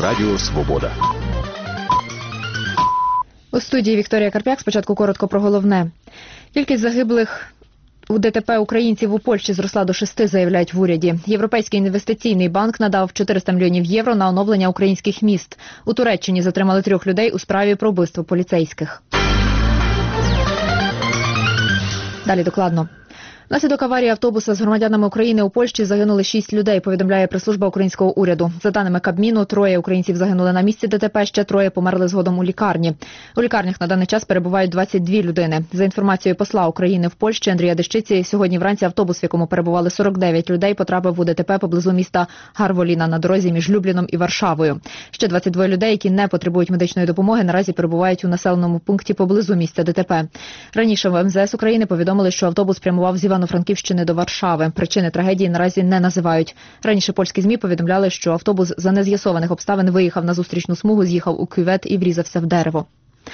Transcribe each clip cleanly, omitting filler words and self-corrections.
Радіо Свобода. У студії Вікторія Карп'як. Спочатку коротко про головне. Кількість загиблих у ДТП українців у Польщі зросла до 6, заявляють в уряді. Європейський інвестиційний банк надав 400 мільйонів євро на оновлення українських міст. У Туреччині затримали 3 людей у справі про вбивство поліцейських. Далі докладно. Внаслідок аварії автобуса з громадянами України у Польщі загинули 6 людей, повідомляє прес-служба українського уряду. За даними Кабміну, 3 українців загинули на місці ДТП, ще 3 померли згодом у лікарні. У лікарнях на даний час перебувають 22 людини. За інформацією посла України в Польщі Андрія Дещиці, сьогодні вранці автобус, в якому перебували 49 людей, потрапив у ДТП поблизу міста Гарволіна на дорозі між Любліном і Варшавою. Ще 22 людей, які не потребують медичної допомоги, наразі перебувають у населеному пункті поблизу місця ДТП. Раніше в МЗС України повідомили, що автобус прямував з Івано-Франківщини до Варшави. Причини трагедії наразі не називають. Раніше польські ЗМІ повідомляли, що автобус за нез'ясованих обставин виїхав на зустрічну смугу, з'їхав у кювет і врізався в дерево.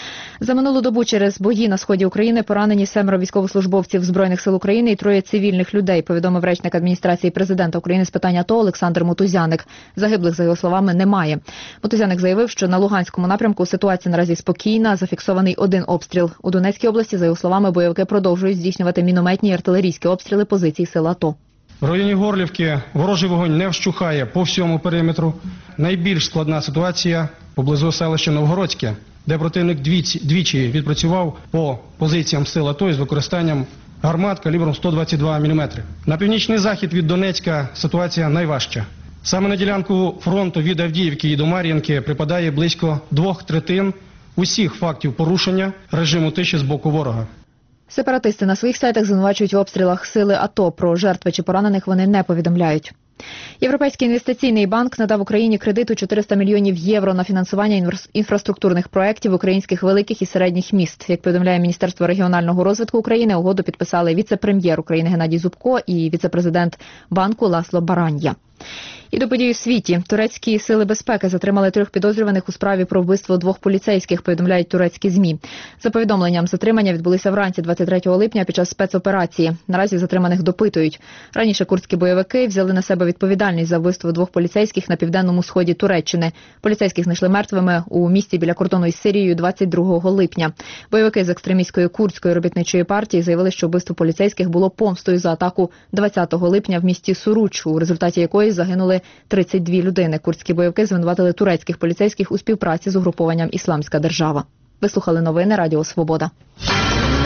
За минулу добу через бої на сході України поранені 7 військовослужбовців Збройних сил України і 3 цивільних людей, повідомив речник адміністрації президента України з питань АТО Олександр Мотузяник. Загиблих, за його словами, немає. Мотузяник заявив, що на Луганському напрямку ситуація наразі спокійна, зафіксований 1 обстріл. У Донецькій області, за його словами, бойовики продовжують здійснювати мінометні і артилерійські обстріли позицій сил АТО. В районі Горлівки ворожий вогонь не вщухає по всьому периметру. Найбільш складна ситуація поблизу селища Новгородське, де противник двічі відпрацював по позиціям сил АТО із використанням гармат калібром 122 мм. На північний захід від Донецька ситуація найважча. Саме на ділянку фронту від Авдіївки і до Мар'їнки припадає близько 2/3 усіх фактів порушення режиму тиші з боку ворога. Сепаратисти на своїх сайтах звинувачують в обстрілах сили АТО. Про жертви чи поранених вони не повідомляють. Європейський інвестиційний банк надав Україні кредит у 400 мільйонів євро на фінансування інфраструктурних проєктів українських великих і середніх міст. Як повідомляє Міністерство регіонального розвитку України, угоду підписали віце-прем'єр України Геннадій Зубко і віце-президент банку Ласло Баранья. І до подій у світі. Турецькі сили безпеки затримали 3 підозрюваних у справі про вбивство 2 поліцейських, повідомляють турецькі ЗМІ. За повідомленням, затримання відбулися вранці 23 липня під час спецоперації. Наразі затриманих допитують. Раніше курдські бойовики взяли на себе відповідальність за вбивство 2 поліцейських на південному сході Туреччини. Поліцейських знайшли мертвими у місті біля кордону із Сирією 22 липня. Бойовики з екстремістської курдської робітничої партії заявили, що вбивство поліцейських було помстою за атаку 20 липня в місті Суруч, у результаті якої загинули 32 людини. Курдські бойовики звинуватили турецьких поліцейських у співпраці з угрупованням «Ісламська держава». Ви слухали новини Радіо Свобода.